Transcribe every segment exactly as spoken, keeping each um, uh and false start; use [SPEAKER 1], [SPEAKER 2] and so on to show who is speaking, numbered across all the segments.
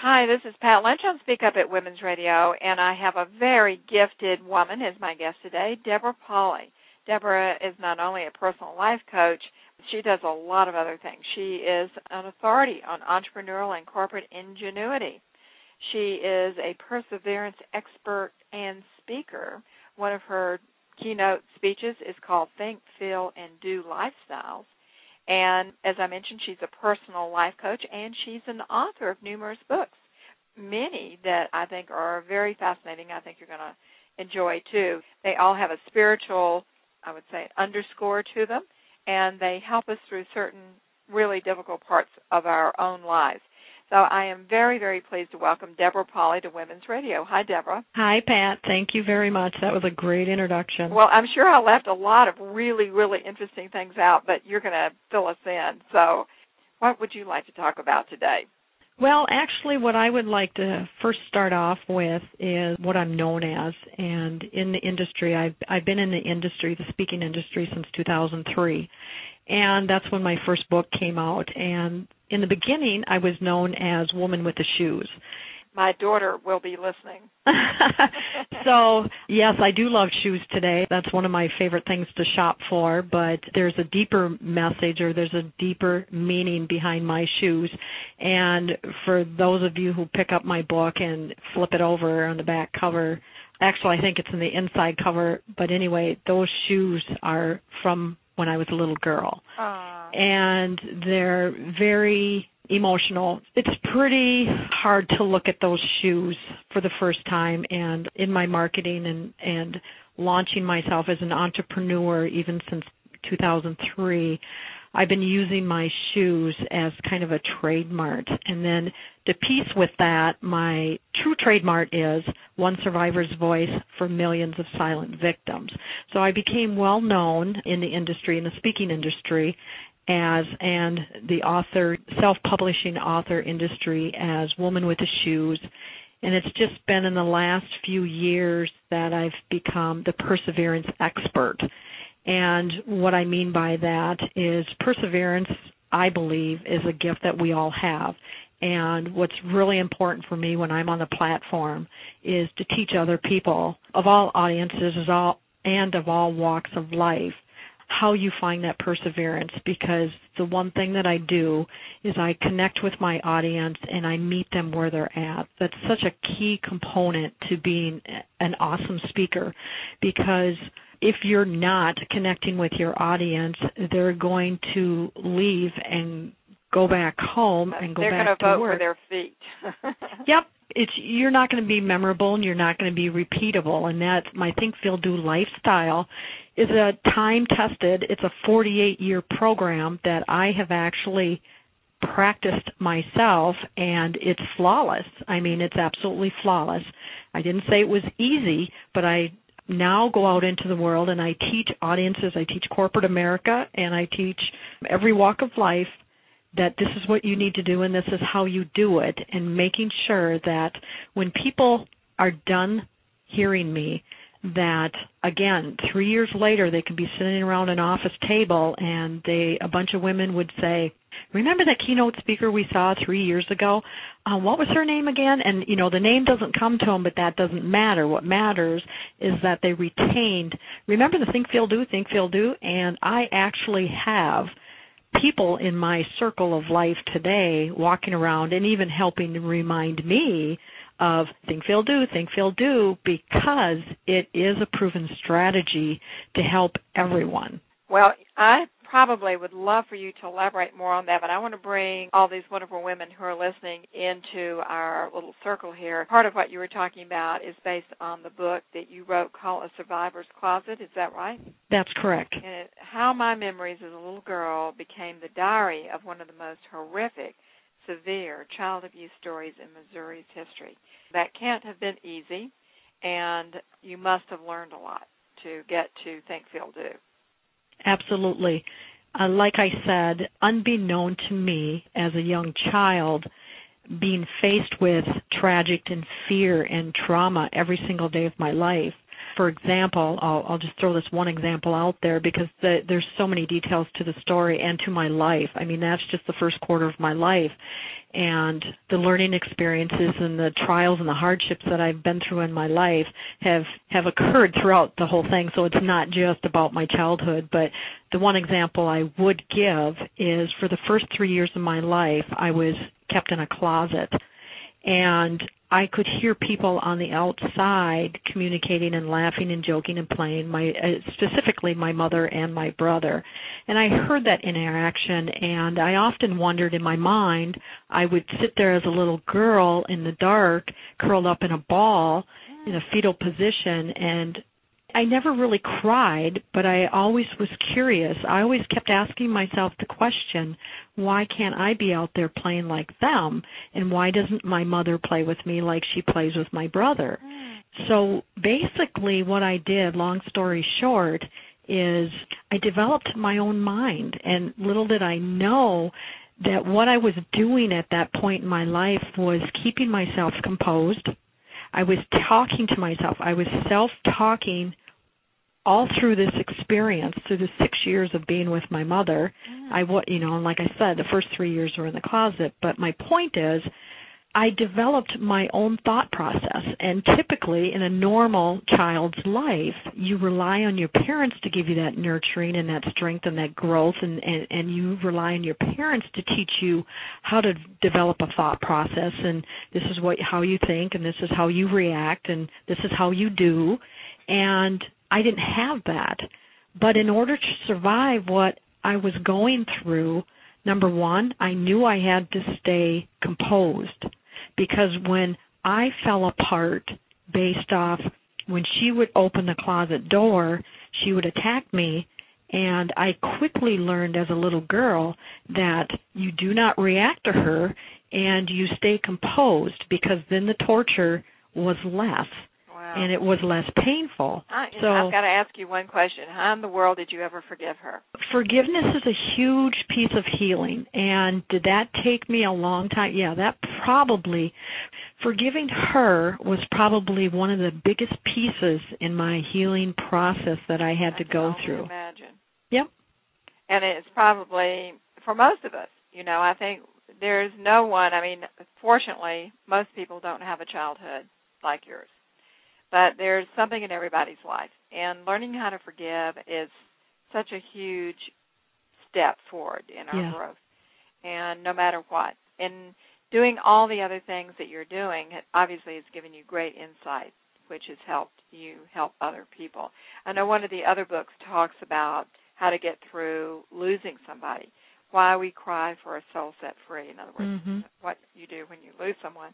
[SPEAKER 1] Hi, this is Pat Lynch on Speak Up at Women's Radio, and I have a very gifted woman as my guest today, Deborah Pauly. Deborah is not only a personal life coach, she does a lot of other things. She is an authority on entrepreneurial and corporate ingenuity. She is a perseverance expert and speaker. One of her keynote speeches is called Think, Feel, and Do Lifestyles. And as I mentioned, she's a personal life coach, and she's an author of numerous books, many that I think are very fascinating. I think you're going to enjoy, too. They all have a spiritual, I would say, underscore to them, and they help us through certain really difficult parts of our own lives. So I am very, very pleased to welcome Deborah Pauly to Women's Radio. Hi, Deborah.
[SPEAKER 2] Hi, Pat. Thank you very much. That was a great introduction.
[SPEAKER 1] Well, I'm sure I left a lot of really, really interesting things out, but you're going to fill us in. So what would you like to talk about today?
[SPEAKER 2] Well, actually, what I would like to first start off with is what I'm known as. And in the industry, I've, I've been in the industry, the speaking industry, since two thousand three. And that's when my first book came out. And in the beginning, I was known as Woman with the Shoes.
[SPEAKER 1] My daughter will be listening.
[SPEAKER 2] So, yes, I do love shoes today. That's one of my favorite things to shop for, but there's a deeper message or there's a deeper meaning behind my shoes. And for those of you who pick up my book and flip it over on the back cover, actually I think it's in the inside cover, but anyway, those shoes are from when I was a little girl.
[SPEAKER 1] Aww.
[SPEAKER 2] And they're very emotional. It's pretty hard to look at those shoes for the first time, and in my marketing and, and launching myself as an entrepreneur even since two thousand three, I've been using my shoes as kind of a trademark. And then to piece with that, my true trademark is one survivor's voice for millions of silent victims. So I became well known in the industry, in the speaking industry, as and the author, self-publishing author industry as Woman with the Shoes. And it's just been in the last few years that I've become the perseverance expert. And what I mean by that is perseverance, I believe, is a gift that we all have. And what's really important for me when I'm on the platform is to teach other people of all audiences and of all walks of life how you find that perseverance, because the one thing that I do is I connect with my audience and I meet them where they're at. That's such a key component to being an awesome speaker, because if you're not connecting with your audience, they're going to leave and go back home and go
[SPEAKER 1] they're
[SPEAKER 2] back to
[SPEAKER 1] vote
[SPEAKER 2] work.
[SPEAKER 1] They're going to vote for their feet.
[SPEAKER 2] Yep. It's, you're not going to be memorable and you're not going to be repeatable. And that, my Think, Feel, Do lifestyle is a time-tested, it's a forty-eight-year program that I have actually practiced myself, and it's flawless. I mean, it's absolutely flawless. I didn't say it was easy, but I now go out into the world and I teach audiences, I teach corporate America, and I teach every walk of life that this is what you need to do and this is how you do it, and making sure that when people are done hearing me, that, again, three years later they can be sitting around an office table and they, a bunch of women would say, remember that keynote speaker we saw three years ago? Uh, what was her name again? And, you know, the name doesn't come to them, but that doesn't matter. What matters is that they retained, remember the Think, Feel, Do, Think, Feel, Do? And I actually have people in my circle of life today walking around and even helping to remind me of Think, Feel, Do, Think, Feel, Do, because it is a proven strategy to help everyone.
[SPEAKER 1] Well, I probably would love for you to elaborate more on that, but I want to bring all these wonderful women who are listening into our little circle here. Part of what you were talking about is based on the book that you wrote called A Survivor's Closet. Is that right?
[SPEAKER 2] That's correct.
[SPEAKER 1] And it, How My Memories as a Little Girl Became the Diary of One of the Most Horrific, Severe Child Abuse Stories in Missouri's History. That can't have been easy, and you must have learned a lot to get to Think, Feel, Do.
[SPEAKER 2] Absolutely. Uh, like I said, unbeknown to me as a young child, being faced with tragic and fear and trauma every single day of my life, for example, I'll, I'll just throw this one example out there because the, there's so many details to the story and to my life. I mean, that's just the first quarter of my life. And the learning experiences and the trials and the hardships that I've been through in my life have, have occurred throughout the whole thing. So it's not just about my childhood. But the one example I would give is for the first three years of my life, I was kept in a closet. And I could hear people on the outside communicating and laughing and joking and playing, my uh, specifically my mother and my brother. And I heard that interaction, and I often wondered in my mind, I would sit there as a little girl in the dark, curled up in a ball in a fetal position, and I never really cried, but I always was curious. I always kept asking myself the question, why can't I be out there playing like them? And why doesn't my mother play with me like she plays with my brother? So basically what I did, long story short, is I developed my own mind. And little did I know that what I was doing at that point in my life was keeping myself composed. I was talking to myself. I was self-talking all through this experience, through the six years of being with my mother. I, you know, and like I said, the first three years were in the closet. But my point is, I developed my own thought process. And typically, in a normal child's life, you rely on your parents to give you that nurturing and that strength and that growth, and, and, and you rely on your parents to teach you how to develop a thought process. And this is what how you think, and this is how you react, and this is how you do. And I didn't have that. But in order to survive what I was going through, number one, I knew I had to stay composed, because when I fell apart based off when she would open the closet door, she would attack me, and I quickly learned as a little girl that you do not react to her and you stay composed, because then the torture was less. And it was less painful.
[SPEAKER 1] I,
[SPEAKER 2] so
[SPEAKER 1] I've got to ask you one question. How in the world did you ever forgive her?
[SPEAKER 2] Forgiveness is a huge piece of healing. And did that take me a long time? Yeah, that probably, forgiving her was probably one of the biggest pieces in my healing process that I had
[SPEAKER 1] I
[SPEAKER 2] to
[SPEAKER 1] can
[SPEAKER 2] go
[SPEAKER 1] only
[SPEAKER 2] through.
[SPEAKER 1] Imagine.
[SPEAKER 2] Yep.
[SPEAKER 1] And it's probably, for most of us, you know, I think there's no one, I mean, fortunately, most people don't have a childhood like yours. But there's something in everybody's life, and learning how to forgive is such a huge step forward in our
[SPEAKER 2] yeah.
[SPEAKER 1] growth, and no matter what. And doing all the other things that you're doing, obviously has given you great insight, which has helped you help other people. I know one of the other books talks about how to get through losing somebody, why we cry for a soul set free, in other words,
[SPEAKER 2] mm-hmm.
[SPEAKER 1] what you do when you lose someone.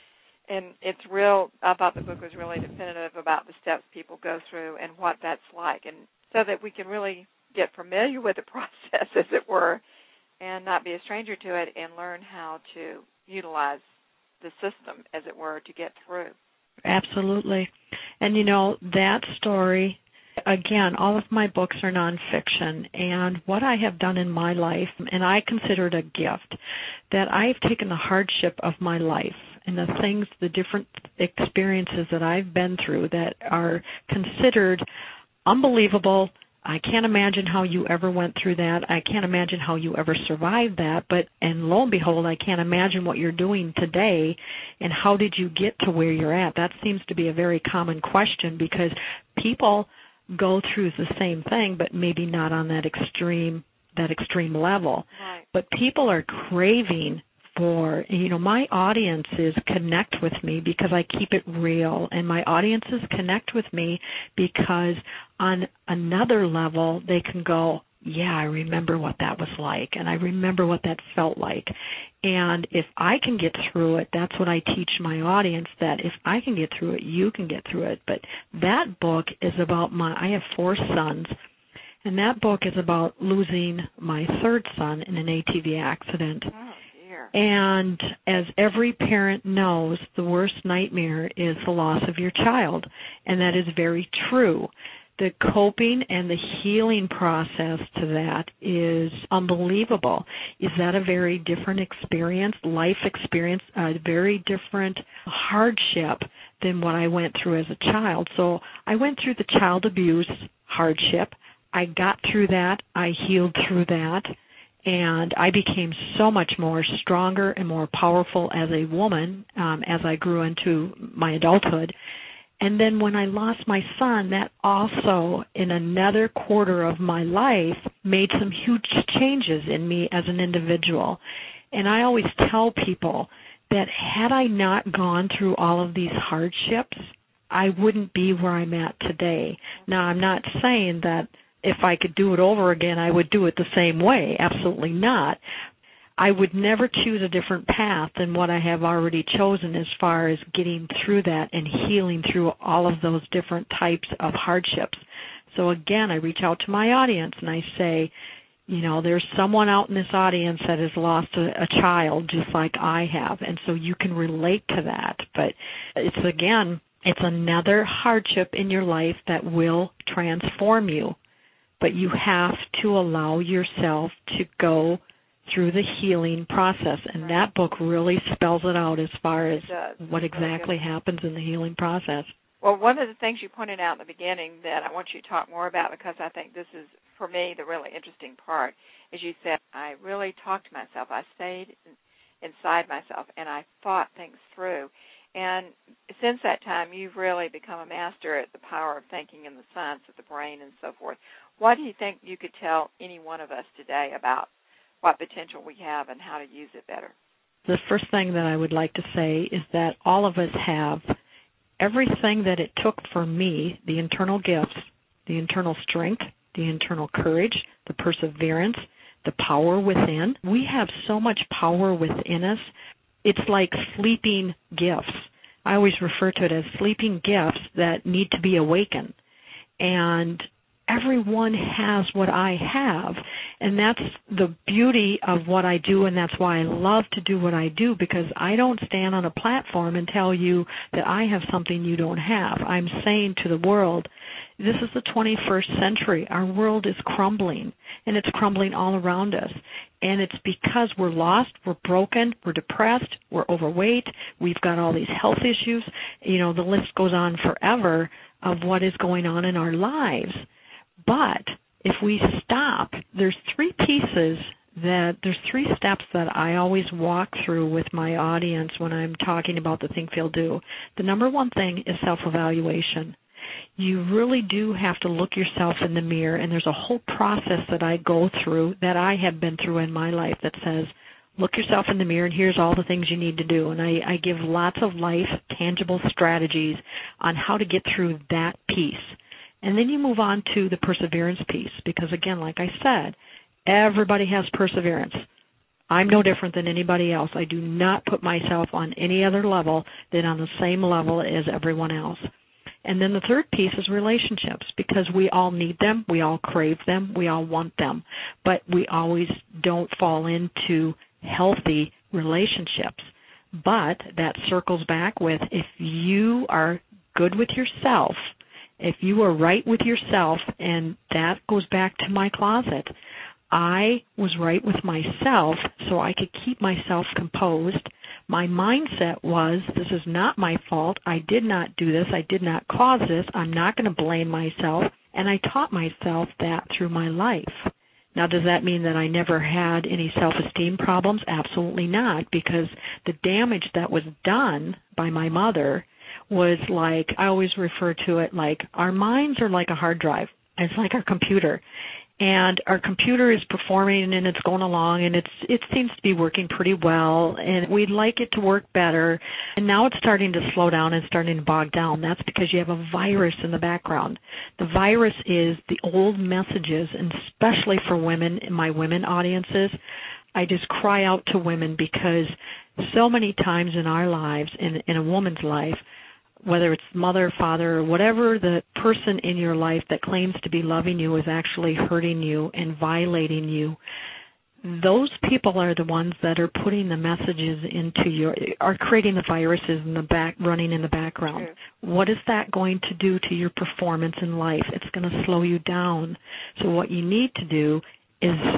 [SPEAKER 1] And it's real, I thought the book was really definitive about the steps people go through and what that's like, and so that we can really get familiar with the process, as it were, and not be a stranger to it, and learn how to utilize the system, as it were, to get through.
[SPEAKER 2] Absolutely. And, you know, that story, again, all of my books are nonfiction, and what I have done in my life, and I consider it a gift, that I've taken the hardship of my life and the things, the different experiences that I've been through that are considered unbelievable. I can't imagine how you ever went through that. I can't imagine how you ever survived that. But, and lo and behold, I can't imagine what you're doing today, and how did you get to where you're at? That seems to be a very common question, because people go through the same thing, but maybe not on that extreme, that extreme level.
[SPEAKER 1] Right.
[SPEAKER 2] But people are craving for, you know, my audiences connect with me because I keep it real, and my audiences connect with me because on another level they can go, yeah, I remember what that was like, and I remember what that felt like. And if I can get through it, that's what I teach my audience, that if I can get through it, you can get through it. But that book is about my, I have four sons, and that book is about losing my third son in an A T V accident.
[SPEAKER 1] Oh.
[SPEAKER 2] And as every parent knows, the worst nightmare is the loss of your child, and that is very true. The coping and the healing process to that is unbelievable. Is that a very different experience, life experience, a very different hardship than what I went through as a child. So I went through the child abuse hardship. I got through that. I healed through that. And I became so much more stronger and more powerful as a woman um, as I grew into my adulthood. And then when I lost my son, that also, in another quarter of my life, made some huge changes in me as an individual. And I always tell people that had I not gone through all of these hardships, I wouldn't be where I'm at today. Now, I'm not saying that if I could do it over again, I would do it the same way. Absolutely not. I would never choose a different path than what I have already chosen as far as getting through that and healing through all of those different types of hardships. So again, I reach out to my audience and I say, you know, there's someone out in this audience that has lost a, a child just like I have, and so you can relate to that. But it's, again, it's another hardship in your life that will transform you. But you have to allow yourself to go through the healing process, and right. that book really spells it out as far as what exactly happens in the healing process.
[SPEAKER 1] Well, one of the things you pointed out in the beginning that I want you to talk more about, because I think this is, for me, the really interesting part, is you said, I really talked to myself. I stayed inside myself, and I thought things through. And since that time, you've really become a master at the power of thinking and the science of the brain and so forth. What do you think you could tell any one of us today about what potential we have and how to use it better?
[SPEAKER 2] The first thing that I would like to say is that all of us have everything that it took for me, the internal gifts, the internal strength, the internal courage, the perseverance, the power within. We have so much power within us. It's like sleeping gifts. I always refer to it as sleeping gifts that need to be awakened. And everyone has what I have, and that's the beauty of what I do, and that's why I love to do what I do, because I don't stand on a platform and tell you that I have something you don't have. I'm saying to the world, this is the twenty-first century. Our world is crumbling, and it's crumbling all around us. And it's because we're lost, we're broken, we're depressed, we're overweight, we've got all these health issues. You know, the list goes on forever of what is going on in our lives. But if we stop, there's three pieces that, there's three steps that I always walk through with my audience when I'm talking about the Think, Feel, Do. The number one thing is self-evaluation. You really do have to look yourself in the mirror, and there's a whole process that I go through, that I have been through in my life, that says, look yourself in the mirror, and here's all the things you need to do. And I, I give lots of life, tangible strategies on how to get through that piece. And then you move on to the perseverance piece, because, again, like I said, everybody has perseverance. I'm no different than anybody else. I do not put myself on any other level than on the same level as everyone else. And then the third piece is relationships, because we all need them, we all crave them, we all want them, but we always don't fall into healthy relationships. But that circles back with, if you are good with yourself, if you are right with yourself, and that goes back to my closet, I was right with myself so I could keep myself composed. My mindset was, this is not my fault. I did not do this. I did not cause this. I'm not going to blame myself. And I taught myself that through my life. Now, does that mean that I never had any self-esteem problems? Absolutely not, because the damage that was done by my mother was like, I always refer to it like, our minds are like a hard drive. It's like our computer. And our computer is performing, and it's going along, and it's it seems to be working pretty well, and we'd like it to work better. And now it's starting to slow down and starting to bog down. That's because you have a virus in the background. The virus is the old messages, and especially for women, in my women audiences, I just cry out to women, because so many times in our lives, in, in a woman's life, whether it's mother, father, or whatever the person in your life that claims to be loving you is actually hurting you and violating you, those people are the ones that are putting the messages into your, are creating the viruses in the back, running in the background. Sure. What is that going to do to your performance in life? It's going to slow you down. So what you need to do is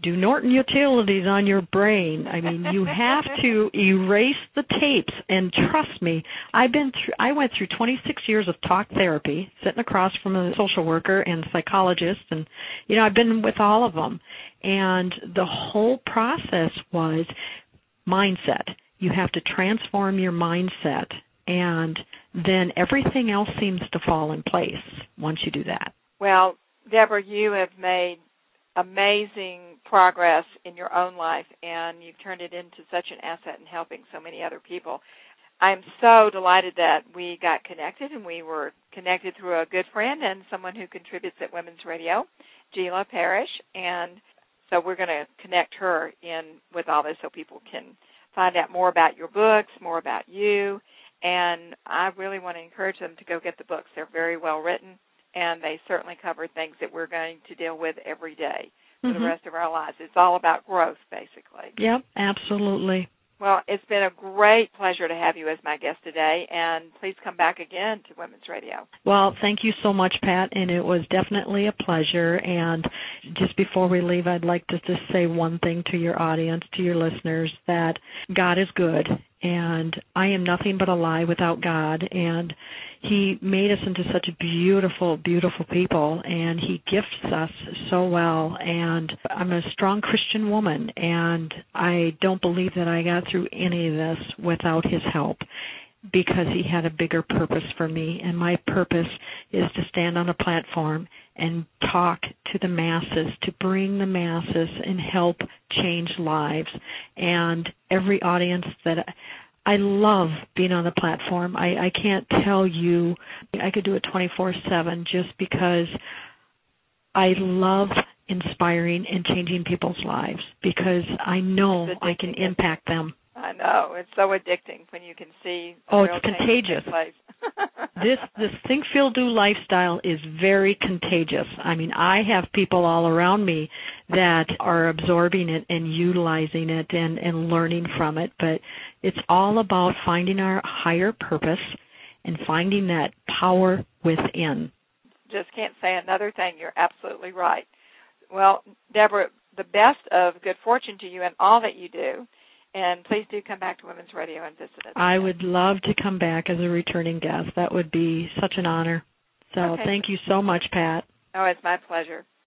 [SPEAKER 2] do Norton Utilities on your brain. I mean, you have to erase the tapes. And trust me, I've been through. I went through twenty-six years of talk therapy, sitting across from a social worker and psychologist, and you know, I've been with all of them. And the whole process was mindset. You have to transform your mindset, and then everything else seems to fall in place once you do that.
[SPEAKER 1] Well, Deborah, you have made amazing progress in your own life, and you've turned it into such an asset in helping so many other people. I'm so delighted that we got connected, and we were connected through a good friend and someone who contributes at Women's Radio, Gila Parrish, and so we're going to connect her in with all this so people can find out more about your books, more about you, and I really want to encourage them to go get the books. They're very well written, and they certainly cover things that we're going to deal with every day for mm-hmm. the rest of our lives. It's all about growth, basically.
[SPEAKER 2] Yep, absolutely.
[SPEAKER 1] Well, it's been a great pleasure to have you as my guest today, and please come back again to Women's Radio.
[SPEAKER 2] Well, thank you so much, Pat, and it was definitely a pleasure. And just before we leave, I'd like to just say one thing to your audience, to your listeners, that God is good, and I am nothing but a lie without God, and He made us into such beautiful, beautiful people, and He gifts us so well. And I'm a strong Christian woman, and I don't believe that I got through any of this without His help, because He had a bigger purpose for me. And my purpose is to stand on a platform and talk to the masses, to bring the masses and help change lives. And every audience that I love being on the platform. I, I can't tell you, I could do it twenty-four seven just because I love inspiring and changing people's lives, because I know I can impact them.
[SPEAKER 1] I know. It's so addicting when you can see.
[SPEAKER 2] Oh, it's contagious. this this Think, Feel, Do lifestyle is very contagious. I mean, I have people all around me that are absorbing it and utilizing it and, and learning from it. But it's all about finding our higher purpose and finding that power within.
[SPEAKER 1] Just can't say another thing. You're absolutely right. Well, Deborah, the best of good fortune to you and all that you do. And please do come back to Women's Radio and visit us.
[SPEAKER 2] I would love to come back as a returning guest. That would be such an honor. So
[SPEAKER 1] okay.
[SPEAKER 2] Thank you so much, Pat.
[SPEAKER 1] Oh, it's my pleasure.